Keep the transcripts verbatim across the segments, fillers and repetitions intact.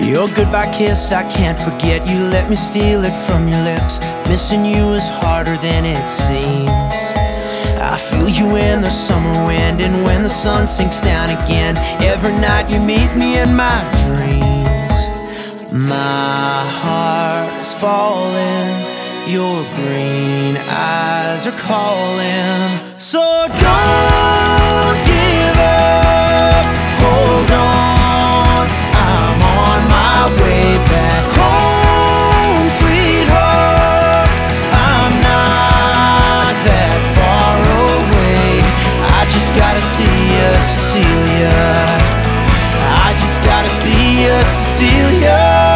Your goodbye kiss, I can't forget. You let me steal it from your lips. Missing you is harder than it seems. I feel you in the summer wind, and when the sun sinks down again, every night you meet me in my dreams. My heart is falling, your green eyes are calling. So don't give up, hold on, I'm on my way back home, sweetheart. I'm not that far away. I just gotta see you, Cecilia. I just gotta see you, Cecilia.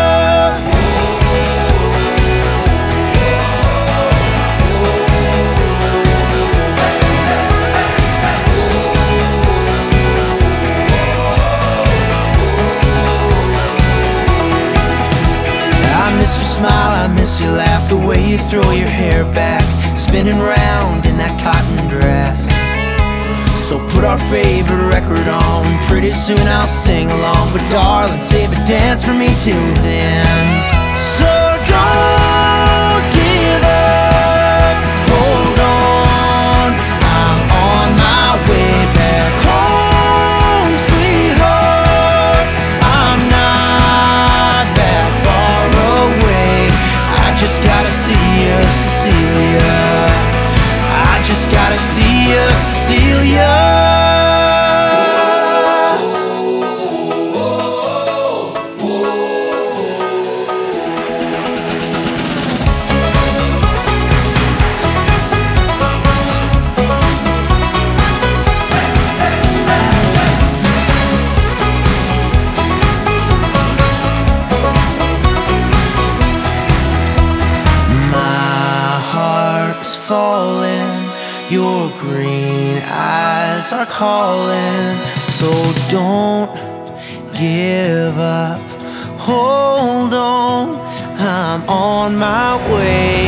I miss your smile, I miss your laugh, the way you throw your hair back, spinning round in that cotton dress. So put our favorite record on, pretty soon I'll sing along. But darling, save a dance for me till then. So don't give up, hold on, I'm on my way back home, sweetheart. I'm not that far away. I just gotta see you, Cecilia. I just gotta see you, Cecilia. My heart is falling, your green eyes are calling. So don't give up, hold on, I'm on my way